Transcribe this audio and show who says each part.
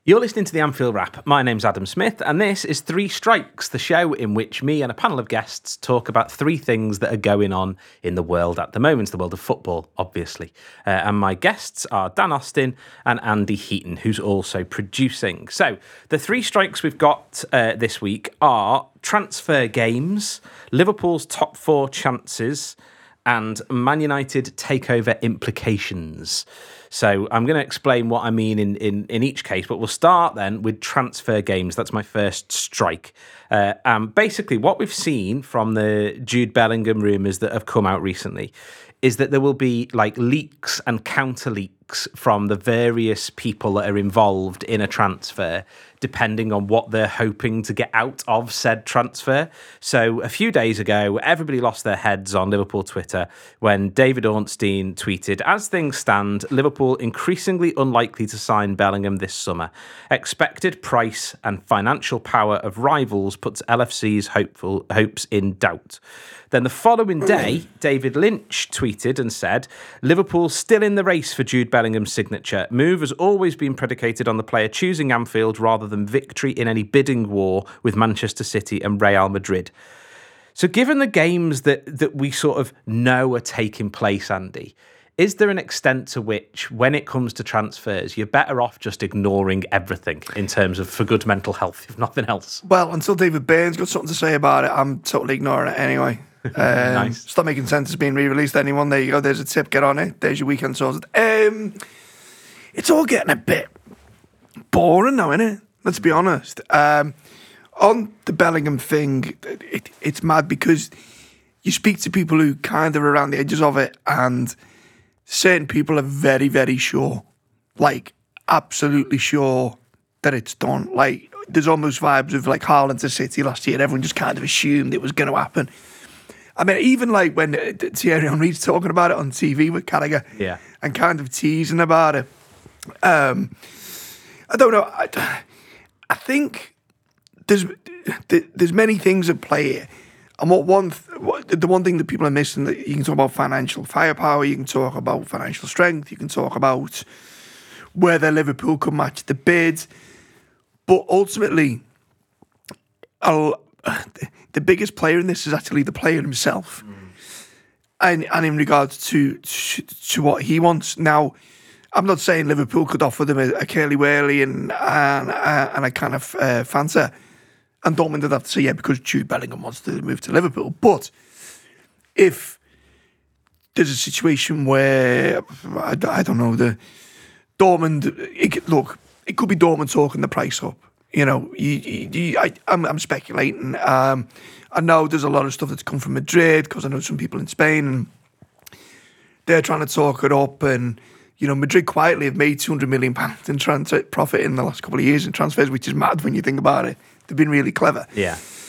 Speaker 1: You're listening to the Anfield Wrap. My name's Adam Smith, and this is Three Strikes, the show in which me and a panel of guests talk about three things that are going on in the world at the moment, the world of football, obviously. And my guests are Dan Austin and Andy Heaton, who's also producing. So, the three strikes we've got this week are transfer games, Liverpool's top four chances, and Man United takeover implications. So I'm going to explain what I mean in each case, but we'll start then with transfer games. That's my first strike. Basically, what we've seen from the Jude Bellingham rumours that have come out recently is that there will be like leaks and counter leaks from the various people that are involved in a transfer, depending on what they're hoping to get out of said transfer. So a few days ago, everybody lost their heads on Liverpool Twitter when David Ornstein tweeted, "As things stand, Liverpool increasingly unlikely to sign Bellingham this summer. Expected price and financial power of rivals puts LFC's hopes in doubt." Then the following day, David Lynch tweeted and said, "Liverpool's still in the race for Jude Bellingham's signature. Move has always been predicated on the player choosing Anfield rather than victory in any bidding war with Manchester City and Real Madrid." So given the games that we sort of know are taking place, Andy, is there an extent to which, when it comes to transfers, you're better off just ignoring everything in terms of for good mental health, if nothing else?
Speaker 2: Well, until David Bain's got something to say about it, I'm totally ignoring it anyway.
Speaker 1: Nice.
Speaker 2: Stop making sense. It's being re-released. Anyone? There you go. There's a tip. Get on it. There's your weekend sorted. It's all getting a bit boring now, isn't it? Let's be honest. On the Bellingham thing, it's mad because you speak to people who kind of are around the edges of it, and certain people are very, very sure, like absolutely sure that it's done. Like there's almost vibes of like Haaland to City last year. Everyone just kind of assumed it was going to happen. I mean, even like when Thierry Henry's talking about it on TV with Carragher, and kind of teasing about it. I don't know. I think there's many things at play here. And the one thing that people are missing, that you can talk about financial firepower, you can talk about financial strength, you can talk about whether Liverpool could match the bid. But ultimately, the biggest player in this is actually the player himself. And in regards to what he wants. Now, I'm not saying Liverpool could offer them a Curly Wurly and a kind of Fanta, and Dortmund would have to say, yeah, because Jude Bellingham wants to move to Liverpool. But if there's a situation where, I don't know, the Dortmund, it could be Dortmund talking the price up. You know, I'm speculating. I know there's a lot of stuff that's come from Madrid, because I know some people in Spain, and they're trying to talk it up. And, you know, Madrid quietly have made £200 million in transfer profit in the last couple of years in transfers, which is mad when you think about it. They've been really clever.
Speaker 1: Yeah.